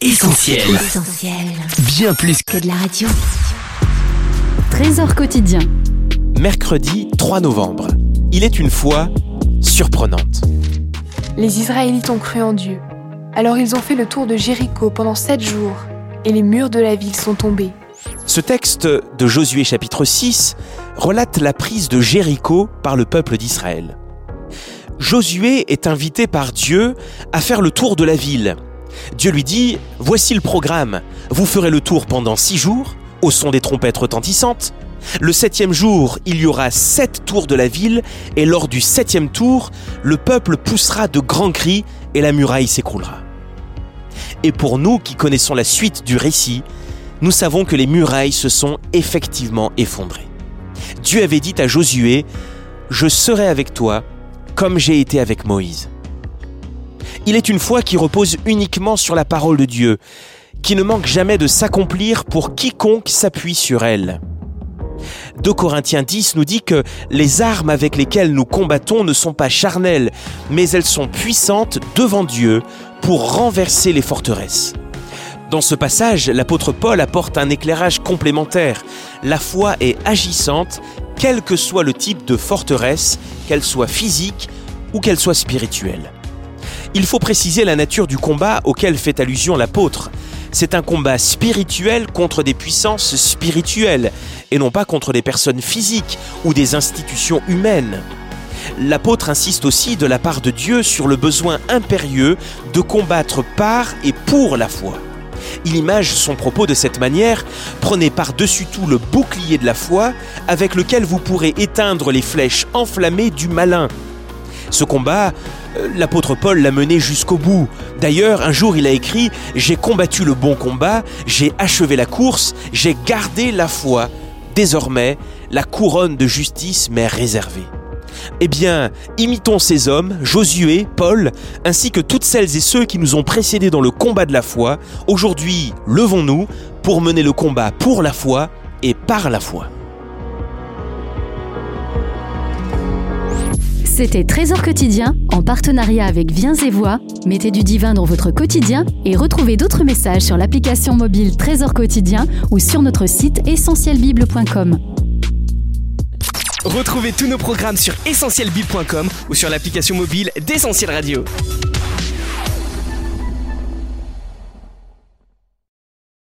Essentiel. Bien plus que de la radio. Trésor quotidien. Mercredi 3 novembre. Il est une fois surprenante. Les Israélites ont cru en Dieu. Alors ils ont fait le tour de Jéricho pendant 7 jours, et les murs de la ville sont tombés. Ce texte de Josué chapitre 6 relate la prise de Jéricho par le peuple d'Israël. Josué est invité par Dieu à faire le tour de la ville. Dieu lui dit « Voici le programme. Vous ferez le tour pendant 6 jours, au son des trompettes retentissantes. Le 7e jour, il y aura 7 tours de la ville, et lors du 7e tour, le peuple poussera de grands cris et la muraille s'écroulera. » Et pour nous qui connaissons la suite du récit, nous savons que les murailles se sont effectivement effondrées. Dieu avait dit à Josué « Je serai avec toi, comme j'ai été avec Moïse. » Il est une foi qui repose uniquement sur la parole de Dieu, qui ne manque jamais de s'accomplir pour quiconque s'appuie sur elle. 2 Corinthiens 10 nous dit que les armes avec lesquelles nous combattons ne sont pas charnelles, mais elles sont puissantes devant Dieu pour renverser les forteresses. Dans ce passage, l'apôtre Paul apporte un éclairage complémentaire. La foi est agissante, quel que soit le type de forteresse, qu'elle soit physique ou qu'elle soit spirituelle. Il faut préciser la nature du combat auquel fait allusion l'apôtre. C'est un combat spirituel contre des puissances spirituelles et non pas contre des personnes physiques ou des institutions humaines. L'apôtre insiste aussi de la part de Dieu sur le besoin impérieux de combattre par et pour la foi. Il image son propos de cette manière: prenez par-dessus tout le bouclier de la foi avec lequel vous pourrez éteindre les flèches enflammées du malin. Ce combat, l'apôtre Paul l'a mené jusqu'au bout. D'ailleurs, un jour il a écrit « J'ai combattu le bon combat, j'ai achevé la course, j'ai gardé la foi. Désormais, la couronne de justice m'est réservée. » Eh bien, imitons ces hommes, Josué, Paul, ainsi que toutes celles et ceux qui nous ont précédés dans le combat de la foi. Aujourd'hui, levons-nous pour mener le combat pour la foi et par la foi. C'était Trésor quotidien, en partenariat avec Viens et Voix. Mettez du divin dans votre quotidien et retrouvez d'autres messages sur l'application mobile Trésor quotidien ou sur notre site essentielbible.com. Retrouvez tous nos programmes sur essentielbible.com ou sur l'application mobile d'Essentiel Radio.